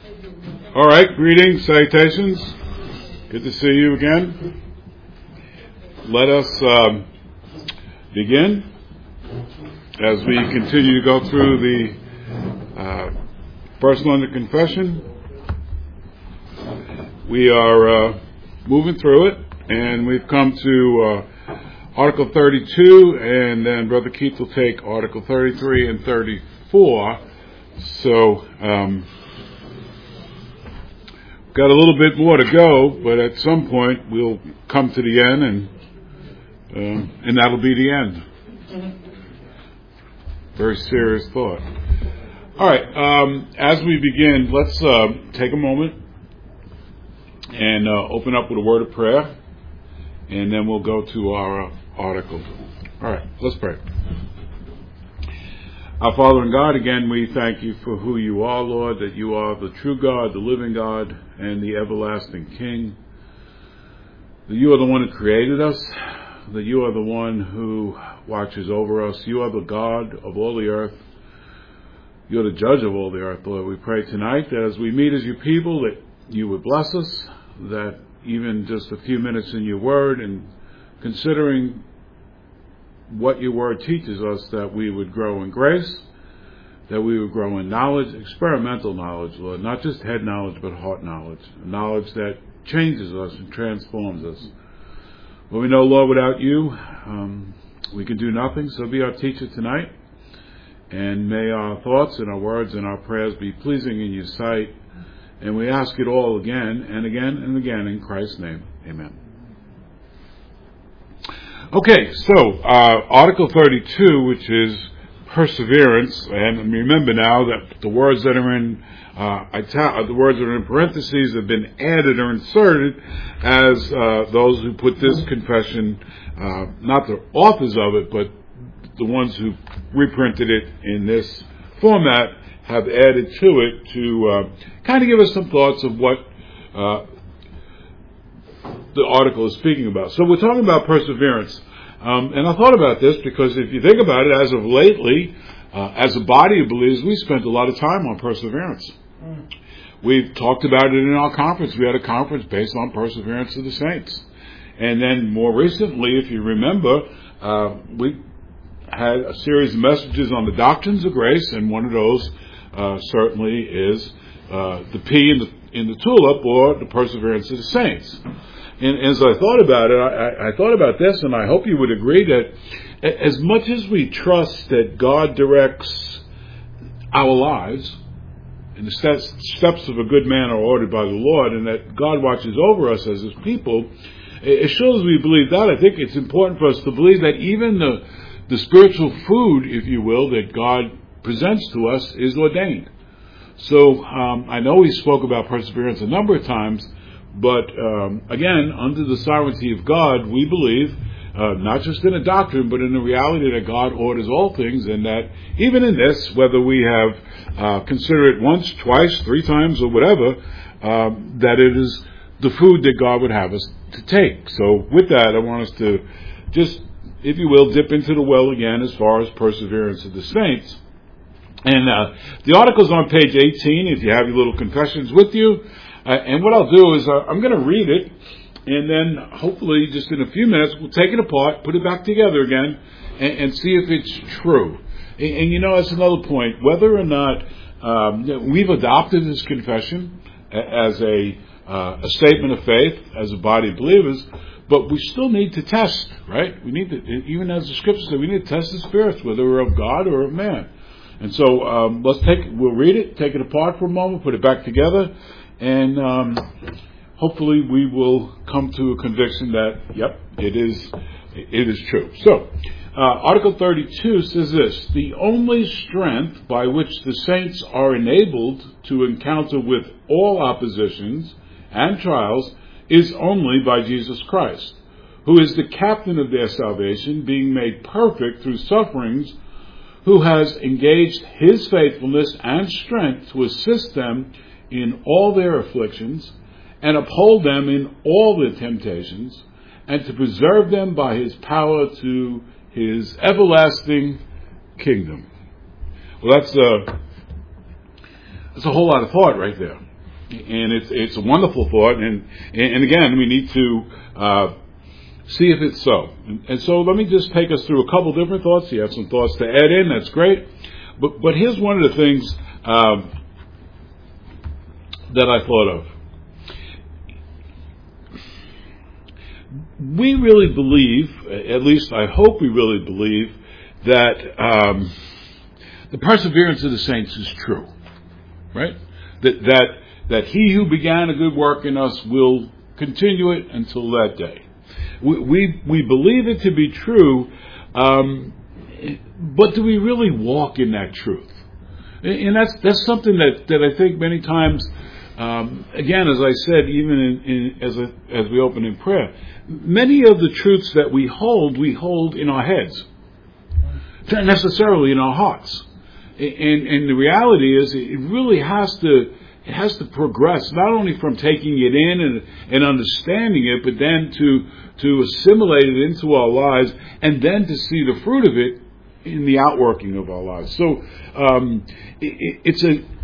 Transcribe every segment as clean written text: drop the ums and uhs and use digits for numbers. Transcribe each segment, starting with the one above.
All right, greetings, salutations. Good to see you again. Let us begin as we continue to go through the First London Confession. We are moving through it, and we've come to Article 32, and then Brother Keith will take Article 33 and 34. So, got a little bit more to go, but at some point we'll come to the end, and that'll be the end. Very serious thought. All right, as we begin, let's take a moment and open up with a word of prayer, and then we'll go to our article. All right, let's pray. Our Father and God, again, we thank you for who you are, Lord, that you are the true God, the living God, and the everlasting King. That you are the one who created us, that you are the one who watches over us. You are the God of all the earth. You're the judge of all the earth, Lord. We pray tonight that as we meet as your people, that you would bless us, that even just a few minutes in your word and considering what your word teaches us, that we would grow in grace, that we would grow in knowledge, experimental knowledge, Lord, not just head knowledge, but heart knowledge, knowledge that changes us and transforms us. But we know, Lord, without you, we can do nothing, so be our teacher tonight, and may our thoughts and our words and our prayers be pleasing in your sight, and we ask it all again and again and again in Christ's name. Amen. Okay, so Article 32, which is perseverance, and remember now that the words that are in the words that are in parentheses have been added or inserted as those who put this confession, not the authors of it, but the ones who reprinted it in this format, have added to it to kind of give us some thoughts of what the article is speaking about. So we're talking about perseverance. And I thought about this because if you think about it, as of lately, as a body of believers, we spent a lot of time on perseverance. We've talked about it in our conference. We had a conference based on perseverance of the saints. And then more recently, if you remember, we had a series of messages on the doctrines of grace, and one of those certainly is the P in the tulip, or the perseverance of the saints. And as I thought about it, I thought about this, and I hope you would agree that as much as we trust that God directs our lives, and the steps of a good man are ordered by the Lord, and that God watches over us as his people, as sure as we believe that, I think it's important for us to believe that even the spiritual food, if you will, that God presents to us is ordained. So I know we spoke about perseverance a number of times, but again, under the sovereignty of God, we believe, not just in a doctrine, but in the reality that God orders all things, and that even in this, whether we have considered it once, twice, three times, or whatever, that it is the food that God would have us to take. So with that, I want us to just, if you will, dip into the well again as far as perseverance of the saints. And the article's on page 18, if you have your little confessions with you. And what I'll do is I'm going to read it, and then hopefully just in a few minutes we'll take it apart, put it back together again, and see if it's true. And you know, that's another point. Whether or not we've adopted this confession as a statement of faith, as a body of believers, but we still need to test, right? We need to, even as the scriptures say, we need to test the spirits, whether we're of God or of man. And so we'll read it, take it apart for a moment, put it back together, and hopefully we will come to a conviction that, yep, it is true. So, Article 32 says this: the only strength by which the saints are enabled to encounter with all oppositions and trials is only by Jesus Christ, who is the captain of their salvation, being made perfect through sufferings, who has engaged his faithfulness and strength to assist them in all their afflictions, and uphold them in all their temptations, and to preserve them by his power to his everlasting kingdom. Well, that's a whole lot of thought right there. And it's a wonderful thought, and again, we need to see if it's so. And so let me just take us through a couple different thoughts. You have some thoughts to add in, that's great. But here's one of the things that I thought of. We really believe, at least I hope we really believe, that the perseverance of the saints is true, right? That he who began a good work in us will continue it until that day. We believe it to be true, but do we really walk in that truth? And that's something that I think many times, again, as I said, even as we open in prayer, many of the truths that we hold in our heads, not necessarily in our hearts. And the reality is, it really has to progress, not only from taking it in and understanding it, but then to assimilate it into our lives, and then to see the fruit of it in the outworking of our lives. So it's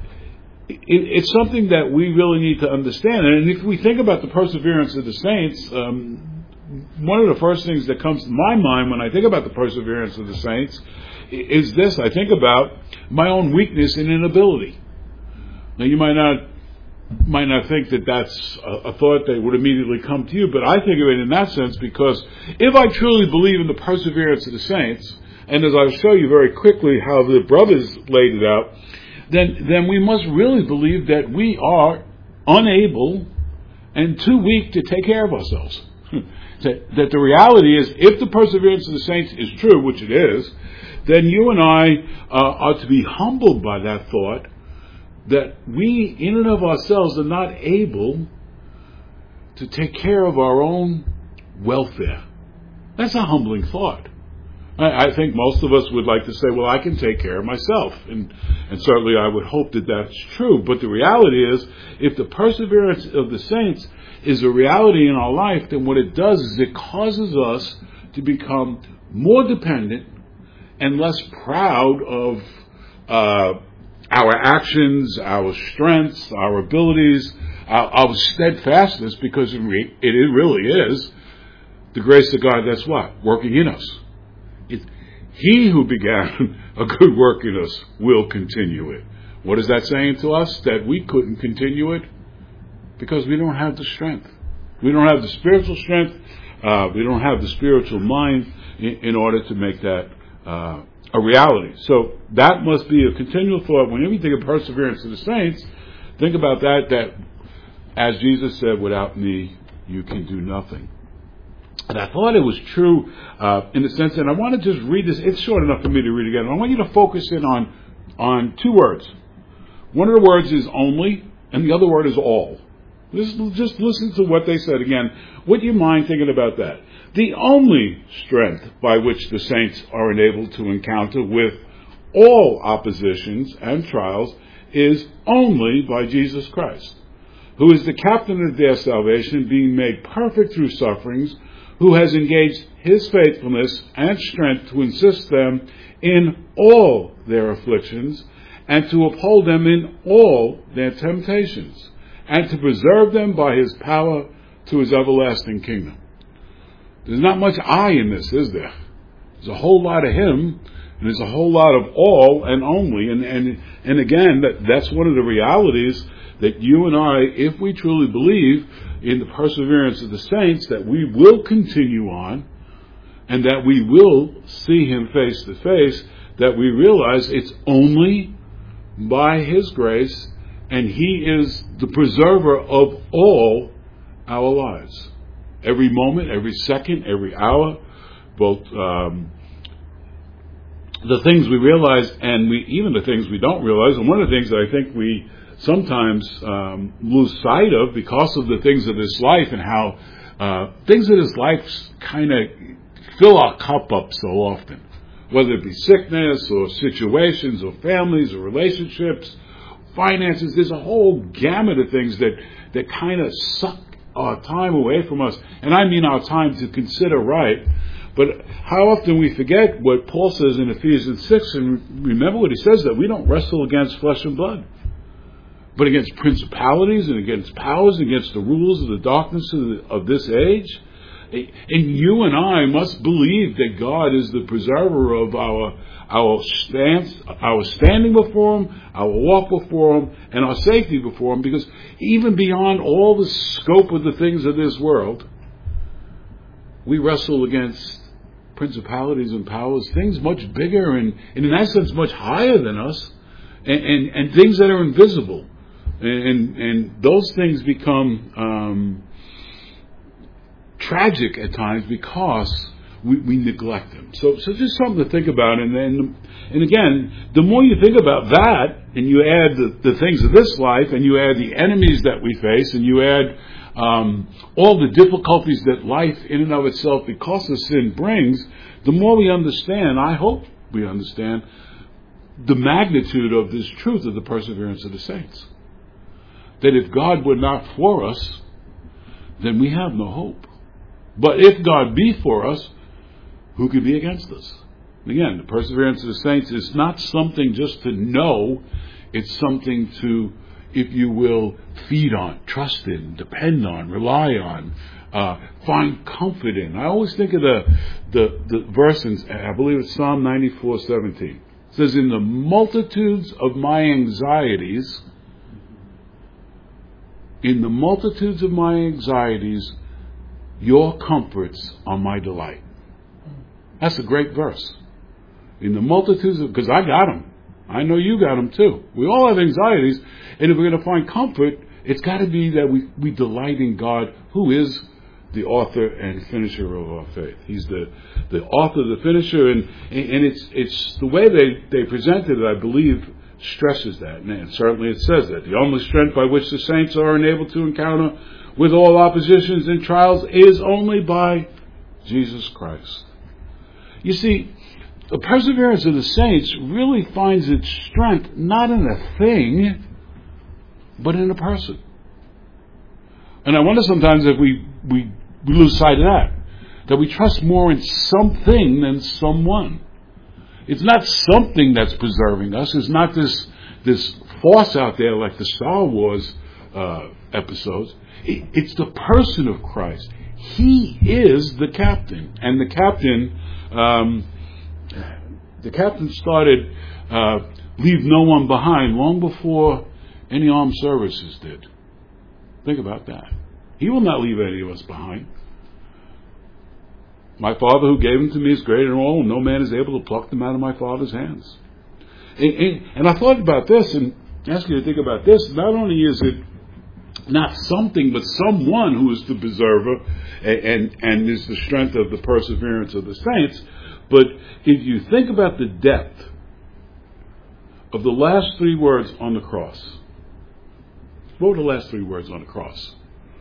something that we really need to understand. And if we think about the perseverance of the saints, one of the first things that comes to my mind when I think about the perseverance of the saints is this. I think about my own weakness and inability. Now, you might not think that that's a thought that would immediately come to you, but I think of it in that sense, because if I truly believe in the perseverance of the saints, and as I'll show you very quickly how the brothers laid it out, then we must really believe that we are unable and too weak to take care of ourselves. That the reality is, if the perseverance of the saints is true, which it is, then you and I are to be humbled by that thought, that we, in and of ourselves, are not able to take care of our own welfare. That's a humbling thought. I think most of us would like to say, well, I can take care of myself. And certainly I would hope that that's true. But the reality is, if the perseverance of the saints is a reality in our life, then what it does is it causes us to become more dependent and less proud of our actions, our strengths, our abilities, our steadfastness, because it really is the grace of God that's what? Working in us. He who began a good work in us will continue it. What is that saying to us? That we couldn't continue it because we don't have the strength. We don't have the spiritual strength. We don't have the spiritual mind in order to make that a reality. So that must be a continual thought. Whenever you think of perseverance of the saints, think about that as Jesus said, without me, you can do nothing. And I thought it was true in the sense that I want to just read this. It's short enough for me to read again. I want you to focus in on two words. One of the words is only, and the other word is all. Just listen to what they said again. Would you mind thinking about that? The only strength by which the saints are enabled to encounter with all oppositions and trials is only by Jesus Christ, who is the captain of their salvation, being made perfect through sufferings, who has engaged his faithfulness and strength to assist them in all their afflictions, and to uphold them in all their temptations, and to preserve them by his power to his everlasting kingdom. There's not much I in this, is there? There's a whole lot of him, and there's a whole lot of all and only. And again, that's one of the realities that you and I, if we truly believe in the perseverance of the saints, that we will continue on, and that we will see him face to face, that we realize it's only by his grace, and he is the preserver of all our lives. Every moment, every second, every hour, both the things we realize and even the things we don't realize. And one of the things that I think we sometimes lose sight of because of the things of this life, and how things of this life kind of fill our cup up so often, whether it be sickness or situations or families or relationships, finances. There's a whole gamut of things that kind of suck our time away from us. And I mean our time to consider right. But how often we forget what Paul says in Ephesians 6, and remember what he says, that we don't wrestle against flesh and blood. but against principalities and against powers, against the rulers of the darkness of this age. And you and I must believe that God is the preserver of our standing before Him, our walk before Him, and our safety before Him, because even beyond all the scope of the things of this world, we wrestle against principalities and powers, things much bigger and in that sense much higher than us, and things that are invisible. And those things become tragic at times because we neglect them. So just something to think about. And again, the more you think about that, and you add the things of this life, and you add the enemies that we face, and you add all the difficulties that life in and of itself, because of sin, brings, the more we understand, I hope we understand, the magnitude of this truth of the perseverance of the saints. That if God were not for us, then we have no hope. But if God be for us, who could be against us? And again, the perseverance of the saints is not something just to know. It's something to, if you will, feed on, trust in, depend on, rely on, find comfort in. I always think of the verse in, I believe it's Psalm 94:17. It says, in the multitudes of my anxieties, your comforts are my delight. That's a great verse. In the multitudes of, because I got them. I know you got them too. We all have anxieties, and if we're going to find comfort, it's got to be that we delight in God, who is the author and finisher of our faith. He's the author, the finisher, and it's the way they presented it, I believe, stresses that. And certainly it says that. The only strength by which the saints are enabled to encounter with all oppositions and trials is only by Jesus Christ. You see, the perseverance of the saints really finds its strength not in a thing, but in a person. And I wonder sometimes if we lose sight of that we trust more in something than someone. It's not something that's preserving us. It's not this force out there like the Star Wars episodes. It's the person of Christ. He is the captain, and the captain started leave no one behind long before any armed services did. Think about that. He will not leave any of us behind. My Father who gave them to me is greater than all, and no man is able to pluck them out of my Father's hands. And I thought about this, and ask you to think about this. Not only is it not something, but someone who is the preserver and is the strength of the perseverance of the saints. But if you think about the depth of the last three words on the cross, what were the last three words on the cross?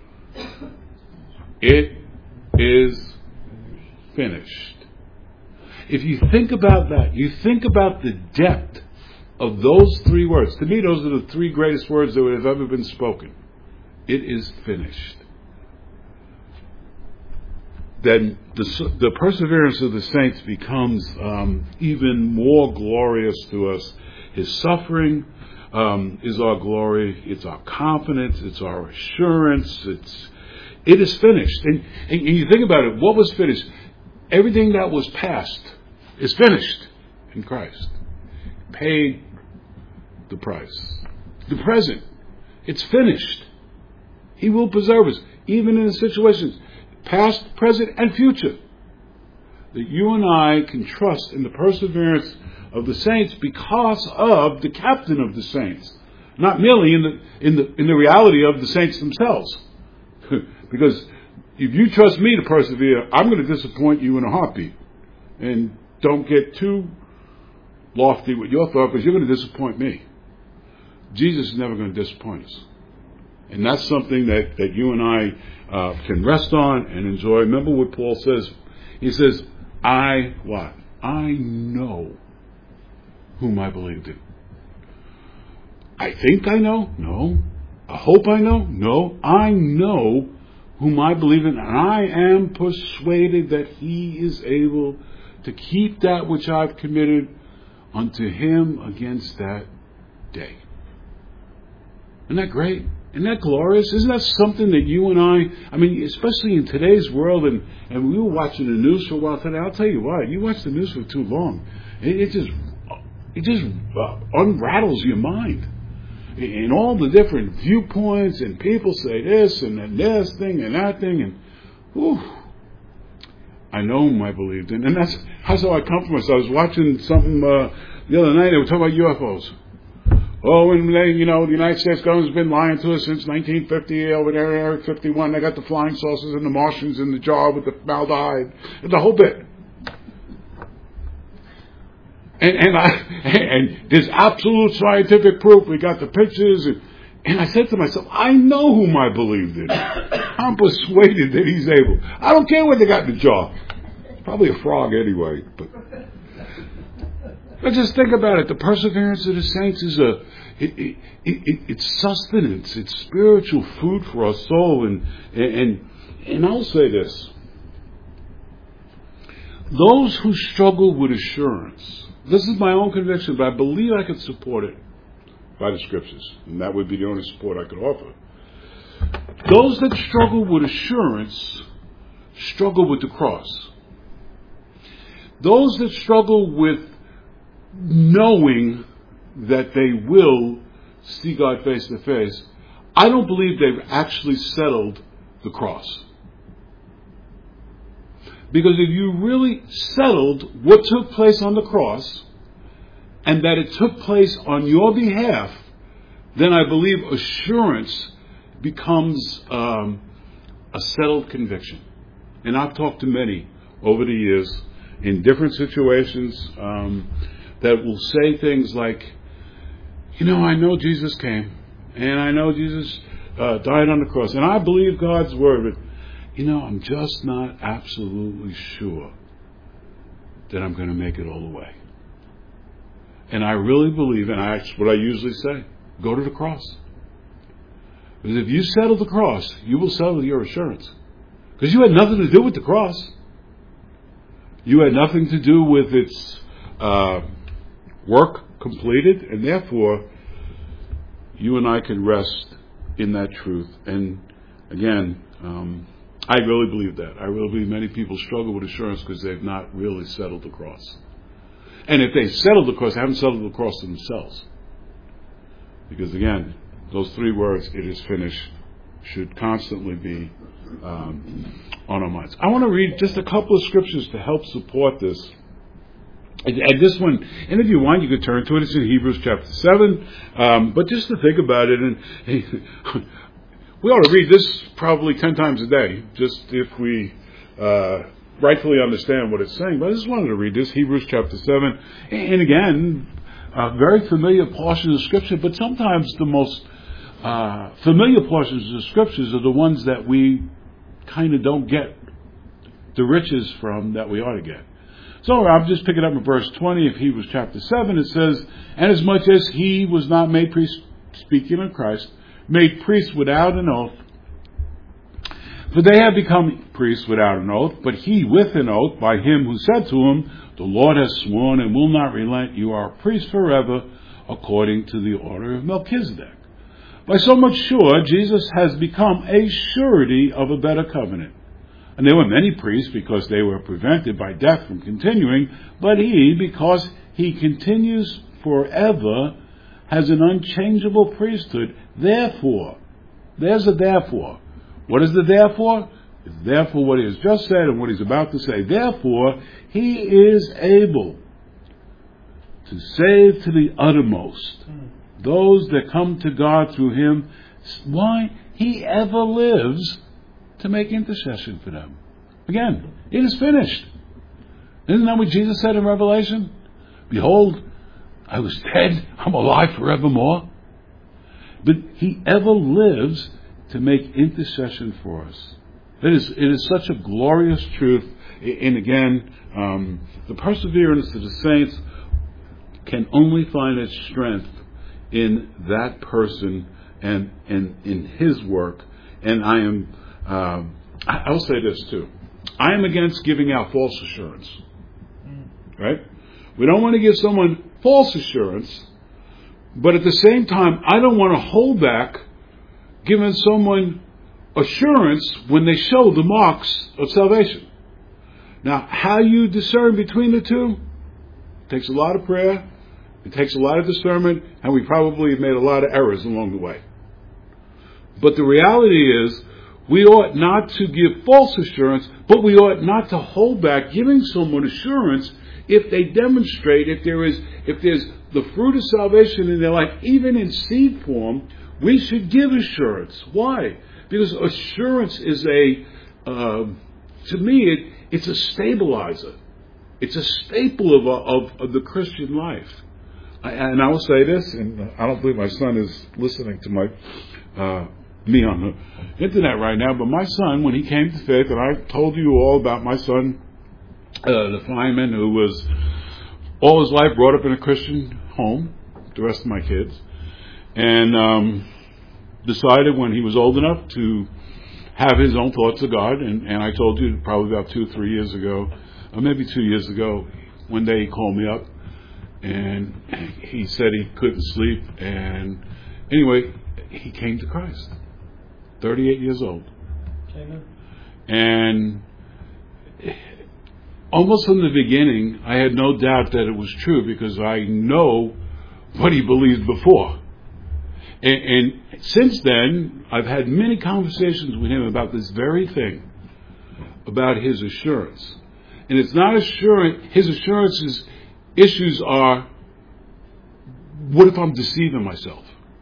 It is finished. If you think about that, you think about the depth of those three words. To me, those are the three greatest words that would have ever been spoken. It is finished. Then the perseverance of the saints becomes even more glorious to us. His suffering is our glory. It's our confidence. It's our assurance. It is finished. And you think about it, what was finished? Everything that was past is finished in Christ. Paid the price. The present, it's finished. He will preserve us, even in the situations, past, present, and future, that you and I can trust in the perseverance of the saints because of the captain of the saints, not merely in the reality of the saints themselves. Because if you trust me to persevere, I'm going to disappoint you in a heartbeat. And don't get too lofty with your thought, because you're going to disappoint me. Jesus is never going to disappoint us. And that's something that you and I can rest on and enjoy. Remember what Paul says. He says, I know whom I believed in. I think I know? No. I hope I know? No. I know whom I believe in, and I am persuaded that he is able to keep that which I've committed unto him against that day. Isn't that great? Isn't that glorious? Isn't that something that you and I mean, especially in today's world, and we were watching the news for a while today. I'll tell you what, you watch the news for too long, it just unrattles your mind. In all the different viewpoints, and people say this, and then this thing, and that thing, and whew, I know whom I believed in. And that's how I comfort myself. I was watching something the other night, they were talking about UFOs. Oh, and the United States government's been lying to us since 1950 over there, Area 51. They got the flying saucers and the Martians in the jar with the formaldehyde, the whole bit. And there's absolute scientific proof. We got the pictures, and I said to myself, I know whom I believed in. I'm persuaded that he's able. I don't care what they got in the jar. It's probably a frog anyway, but just think about it. The perseverance of the saints is it's sustenance. It's spiritual food for our soul. And I'll say this: those who struggle with assurance. This is my own conviction, but I believe I could support it by the Scriptures, and that would be the only support I could offer. Those that struggle with assurance struggle with the cross. Those that struggle with knowing that they will see God face to face, I don't believe they've actually settled the cross. Because if you really settled what took place on the cross, and that it took place on your behalf, then I believe assurance becomes a settled conviction. And I've talked to many over the years in different situations that will say things like, I know Jesus came, and I know Jesus died on the cross, and I believe God's word, but I'm just not absolutely sure that I'm going to make it all the way. And I really believe, and that's what I usually say, go to the cross. Because if you settle the cross, you will settle your assurance. Because you had nothing to do with the cross. You had nothing to do with its work completed, and therefore, you and I can rest in that truth. And again, I really believe that. I really believe many people struggle with assurance because they've not really settled the cross. And if they settled the cross, they haven't settled the cross themselves. Because again, those three words, "it is finished," should constantly be on our minds. I want to read just a couple of scriptures to help support this. And this one, and if you want, you could turn to it. It's in Hebrews chapter 7. But just to think about it, and we ought to read this probably 10 times a day, just if we rightfully understand what it's saying. But I just wanted to read this, Hebrews chapter 7. And again, very familiar portions of Scripture, but sometimes the most familiar portions of Scriptures are the ones that we kind of don't get the riches from that we ought to get. So I'm just picking up in verse 20 of Hebrews chapter 7. It says, "And as much as he was not made priest," speaking of Christ, "made priest without an oath, for they have become priests without an oath, but he with an oath by him who said to him, the Lord has sworn and will not relent, you are a priest forever, according to the order of Melchizedek. By so much sure, Jesus has become a surety of a better covenant. And there were many priests because they were prevented by death from continuing, but he, because he continues forever, has an unchangeable priesthood. Therefore," there's a therefore. What is the therefore? It's therefore what he has just said and what he's about to say. "Therefore, he is able to save to the uttermost those that come to God through him." Why? He ever lives to make intercession for them. Again, it is finished. Isn't that what Jesus said in Revelation? "Behold, I was dead, I'm alive forevermore." But he ever lives to make intercession for us. It is such a glorious truth. And again, the perseverance of the saints can only find its strength in that person and in his work. And I'll say this too. I am against giving out false assurance. Right? We don't want to give someone false assurance But at the same time, I don't want to hold back giving someone assurance when they show the marks of salvation. Now, how you discern between the two takes a lot of prayer, it takes a lot of discernment, and we probably have made a lot of errors along the way. But the reality is, we ought not to give false assurance, but we ought not to hold back giving someone assurance if they demonstrate, if there's the fruit of salvation in their life, even in seed form. We should give assurance. Why? Because assurance is to me, it's a stabilizer. It's a staple of the Christian life. And I will say this, and I don't believe my son is listening to me on the internet right now, but my son, when he came to faith, and I told you all about my son, the fireman, who was all his life brought up in a Christian home, the rest of my kids, and decided when he was old enough to have his own thoughts of God, and I told you probably about 2 or 3 years ago, or maybe 2 years ago, one day he called me up, and he said he couldn't sleep, and anyway, he came to Christ, 38 years old. Amen. And almost from the beginning, I had no doubt that it was true, because I know what he believed before. And since then, I've had many conversations with him about this very thing, about his assurance. And it's not assurance, his assurance issues are, what if I'm deceiving myself?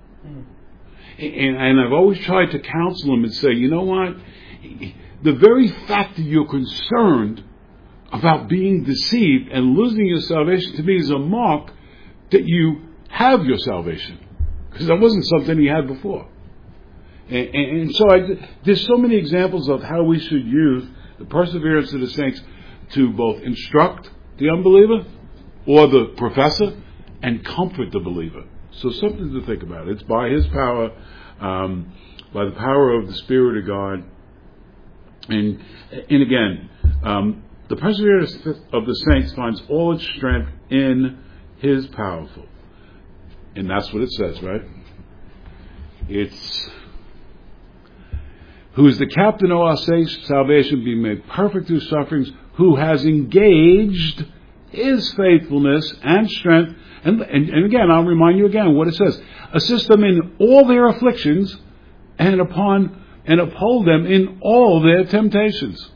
And I've always tried to counsel him and say, you know what? The very fact that you're concerned about being deceived and losing your salvation, to me, is a mark that you have your salvation. Because that wasn't something he had before. And so there's so many examples of how we should use the perseverance of the saints to both instruct the unbeliever or the professor and comfort the believer. So something to think about. It's by his power, by the power of the Spirit of God. And again, the perseverance of the saints finds all its strength in his powerful. And that's what it says, right? It's, who is the captain of our salvation, being made perfect through sufferings, who has engaged his faithfulness and strength. And again, I'll remind you again what it says. Assist them in all their afflictions and uphold them in all their temptations.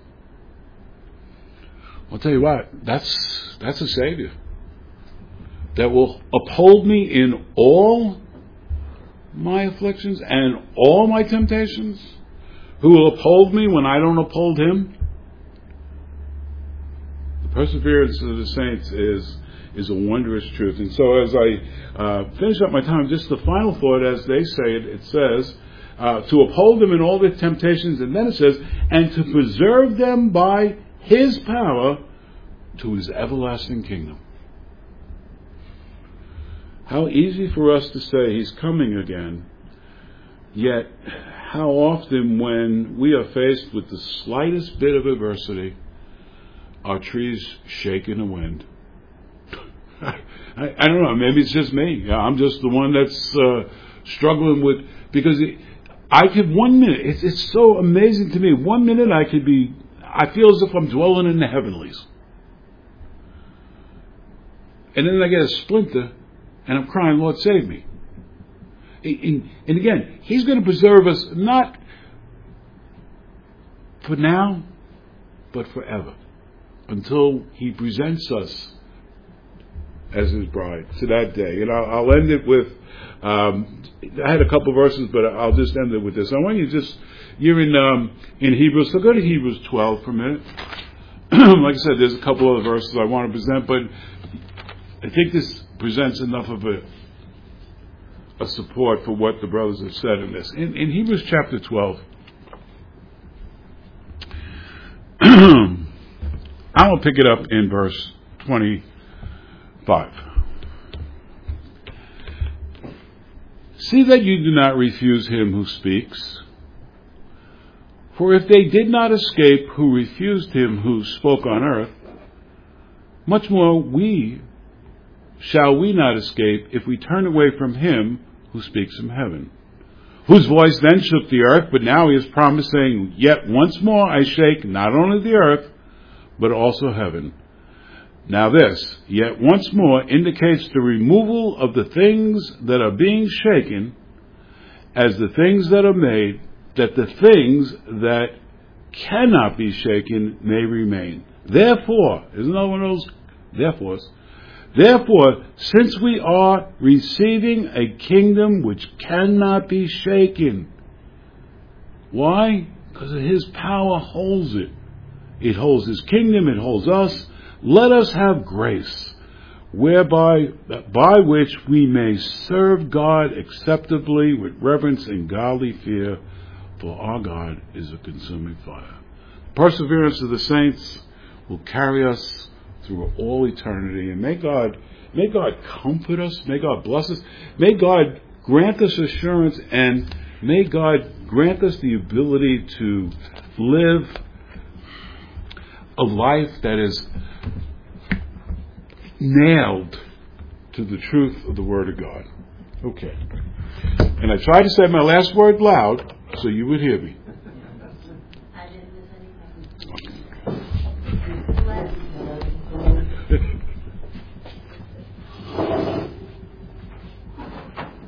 I'll tell you what, that's a Savior that will uphold me in all my afflictions and all my temptations, who will uphold me when I don't uphold him. The perseverance of the saints is a wondrous truth. And so as I finish up my time, just the final thought, as they say it, it says, to uphold them in all their temptations, and then it says, and to preserve them by his power to his everlasting kingdom. How easy for us to say he's coming again, yet how often when we are faced with the slightest bit of adversity, our trees shake in the wind. I don't know, maybe it's just me. I'm just the one that's struggling with, because I could 1 minute, it's so amazing to me, 1 minute I feel as if I'm dwelling in the heavenlies. And then I get a splinter, and I'm crying, Lord, save me. And again, he's going to preserve us not for now, but forever, until he presents us as his bride to that day. And I'll end it with, I had a couple verses, but I'll just end it with this. I want you to you're in Hebrews, so go to Hebrews 12 for a minute. Like I said, there's a couple other verses I want to present, but I think this presents enough of a support for what the brothers have said in this. In Hebrews chapter 12, I will pick it up in verse 25. See that you do not refuse him who speaks. For if they did not escape who refused him who spoke on earth, much more we shall we not escape if we turn away from him who speaks from heaven? Whose voice then shook the earth, but now he has promised, saying, yet once more I shake not only the earth, but also heaven. Now this, yet once more, indicates the removal of the things that are being shaken as the things that are made, that the things that cannot be shaken may remain. Therefore, isn't that one of those therefores? Therefore, since we are receiving a kingdom which cannot be shaken. Why? Because his power holds it. It holds his kingdom, it holds us. Let us have grace, by which we may serve God acceptably with reverence and godly fear, for our God is a consuming fire. Perseverance of the saints will carry us through all eternity, and may God comfort us, may God bless us, may God grant us assurance, and may God grant us the ability to live a life that is nailed to the truth of the Word of God. Okay. And I tried to say my last word loud so you would hear me.